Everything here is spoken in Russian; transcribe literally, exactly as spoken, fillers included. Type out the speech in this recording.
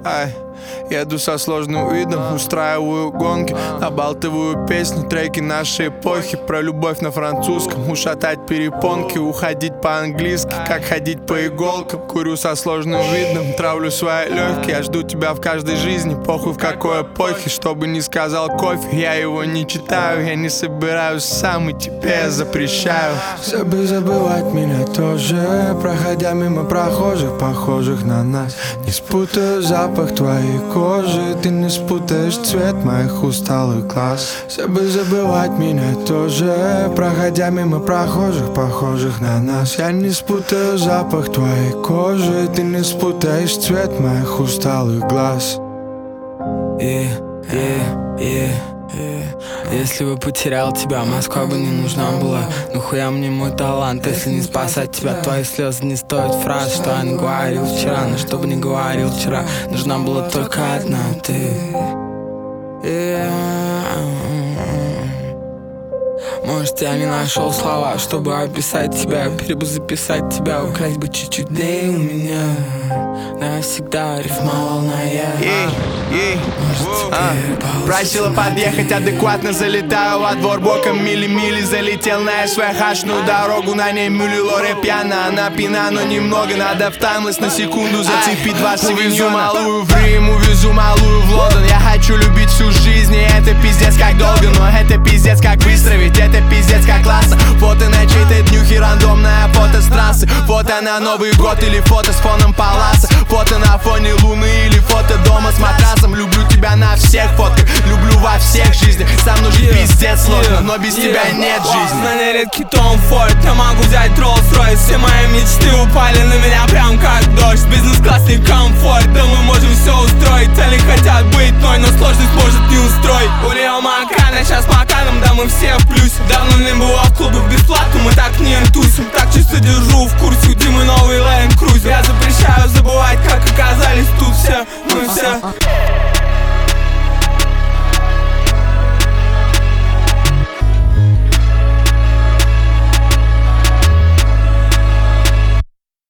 Ай, еду со сложным видом, устраиваю гонки, набалтываю песни, треки нашей эпохи. Про любовь на французском, ушатать перепонки, уходить по-английски, как ходить по иголкам. Курю со сложным видом, травлю свои легкие. Я жду тебя в каждой жизни, похуй в какой эпохе. Что бы ни сказал кофе, я его не читаю. Я не собираюсь сам, и тебе я запрещаю. Все бы забывать меня тоже, проходя мимо прохожих, похожих на нас. Не спутаю запах твоей кожи, ты не спутаешь цвет моих усталых глаз. Все бы забывать меня тоже, проходя мимо прохожих, похожих на нас. Я не спутаю запах твоей кожи, ты не спутаешь цвет моих усталых глаз. Yeah, yeah, yeah, yeah. Если бы потерял тебя, Москва бы не нужна была. Ну хуя мне мой талант, если не спасать тебя. Твои слезы не стоят фраз, что я не говорил вчера. Но что бы ни говорил вчера, нужна была только одна ты. Yeah. Может, я не нашел слова, чтобы описать тебя. Перезаписать тебя, украсть бы чуть-чуть дней у меня. Навсегда рифмоволная. Ей, ей, а, просила подъехать адекватно, залетаю во двор боком мили-мили. Залетел на эс вэ хашную дорогу, на ней мюли лоре пьяна. Она пьяна, но немного, надо в таймлесс на секунду зацепить два савиньона. Увезу малую в Рим, увезу малую в Лондон. Я хочу любить всю жизнь, и это пиздец как долго. Но это пиздец как быстро, ведь это пиздец как классно. Фото на чьей-то днюхе, рандомное фото с трассы. Фото на Новый год или фото с фоном паласа. Фото на фоне луны или фото дома с матрасом. Люблю тебя на всех фотках, люблю во всех жизнях. Со мной же пиздец сложно, но без тебя нет жизни. На ней редкий Том Форд, я могу взять Роллс-Ройс. Все мои мечты упали на меня прям как дождь. Без